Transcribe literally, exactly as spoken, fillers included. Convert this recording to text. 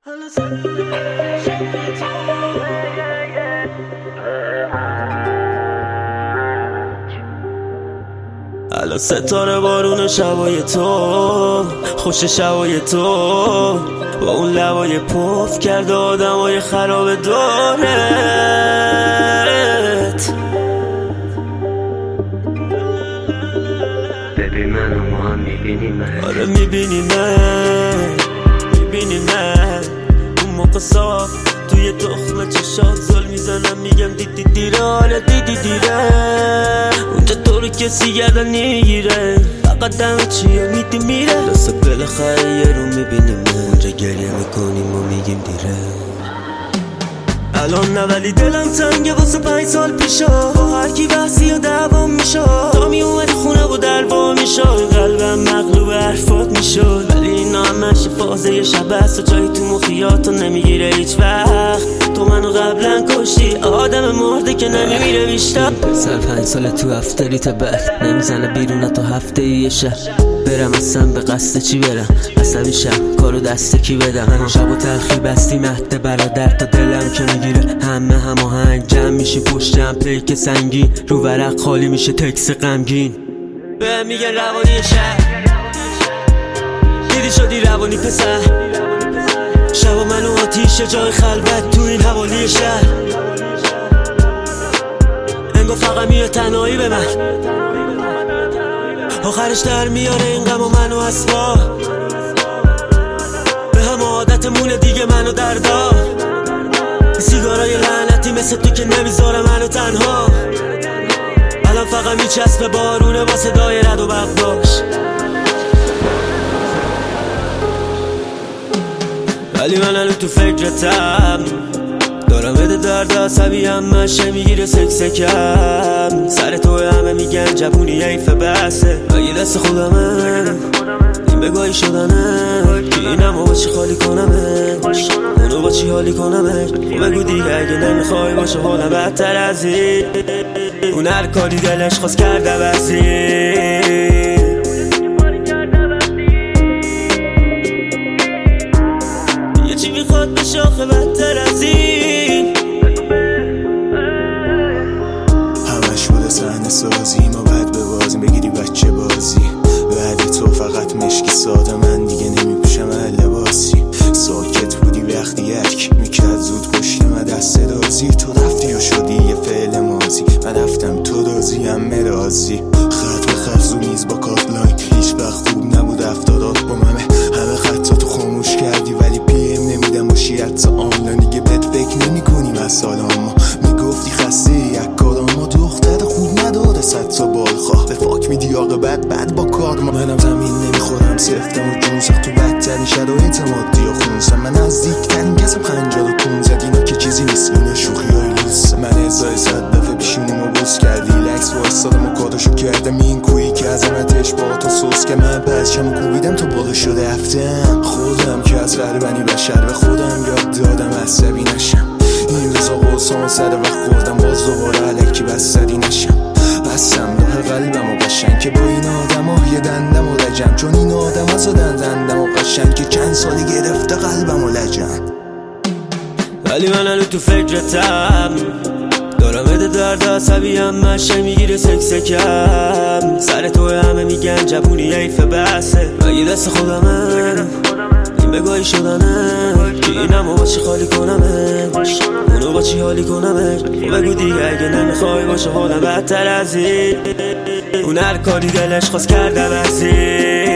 الان ستاره بارون شبای تو، خوش شبای تو، با اون لبای پف کرده آدمای خراب دارت. ببین منو ما هم میبینی من، آره میبینی من، میبینی من اون موقع صاف توی تخمه چشات زل میزنم میگم دیدی دیره، آره دیدی دیره. اونجا تو رو کسی گردن نمیگیره، فقط دم چیه میدی میره. دست بالاخره یه رو میبینیم اونجا گریه میکنیم و میگیم دیره. الان نه ولی دلم تنگه واسه پنج سال پیشا، با هر کی بحثی و دعوام میشد. تا می اومدی خونه و در وا میشد، قلبم مغلوب حرفات میشد. ولی اینا همش فازه شب است و جایی تو مخیاتو نمیگیره هیچ وقت. تو منو قبلا کشتی، آدم مرده که نمیمیره بیشتر. پسر پنج سال تو افتریت بعد نمیزنه بیرون تا هفته یه شهر. برم اصلا به قصد چی برم، عصبی شم کارو دست کی بدم. شب و تلخی بستی مهد برادر تا دلم که میگیره همه هماهنگ. جمع میشی پشت جمع پیک سنگین، رو ورق خالی میشه تکس غمگین. به میگن روانی شهر، دیدی شدی روانی پسر. شب و من و آتیش جای خلوت تو این حوالی شهر. انگار فقط میاد تنهایی به من، آخرش در میاره این غم و من و اسبا. به هم عادتمونه دیگه من و دردا. سیگارای لعنتی مثل تو که نمیذاره منو تنها. الان فقط میچسبه بارونه با صدای رد و بغداش. ولی من الان تو فکرتم، دارم بده درد عصبی همشه میگیره سکسکم. سر تو همه میگن جوونی حیف بسه، مگه دست خودمه این بگاهی شدنه. که اینم با چی خالی کنمه، اونو با چی حالی کنمه. بگو دیگه اگه نمیخوای باشه حالم بدتر از این. اون هر کاری دلش خواست کرده بسی، یه چی میخواد به شاخه بدتر از این. همش بوده صحنه سازی، ما بعد به بازی بگیری بچه بازی. بعد تو فقط مشکی ساده، من دیگه نمیپوشم لباسی. ساکت بودی وقتی یک میکرد زود پشت من دست دازی. تو رفتی و شدی یه فعل مازی، من رفتم تو دازی هم مرازی. خط به خط زو میز با کاتلاین، هیچ وقت خوب نبود افتادات با ممه. همه خطا تو خاموش کردی ولی پی ام نمیدم باشی حتی آنلاین. دیگه بهت فکر نمی کنیم از سال ما، میگفتی خسته یک کار ما. دختر خوب نداره صد تا بالخواه، به فاک میدی عاقبت بعد با کار ما. منم زمین نمیخورم سفتم و جون سخت تو بدترین شرایط مادی و خونسم. من نزدیکترین کسم خنجر و پونزد، اینا که چیزی نیست اینه شوخی های لوس. من ازای صد دفعه پیشونیمو بوس کردی، لکس وایستادم و کاداشو کردم این کویی که عظمتش با تو سوس. که من پرچم و کوبیدم تو بالا شده رفتم. خودم که از غربنی بشر به خودم یاد دادم عصبی نشم. این روزا قرصان سر و خوردم باز دوباره علکی بستری نشم. بستم راه قلبم و قشنگ که با این آدم ها یه دندم و لجم. چون این آدم ها زدن دندم و قشنگ که چند سالی گرفته قلبم و لجم. ولی من الان تو فکرتم، دارم بده درد عصبی همشه میگیره سکسکم. سر تو همه میگن جوونی حیف بسه، مگه دست خودمه این بگاهی شدنه. که اینم با چی خالی کنمه، اونو با چی حالی کنمه. بگو دیگه اگه نمیخوای باشه حالم بدتر از این. اون هر کاری دلش خواست کرده بسی.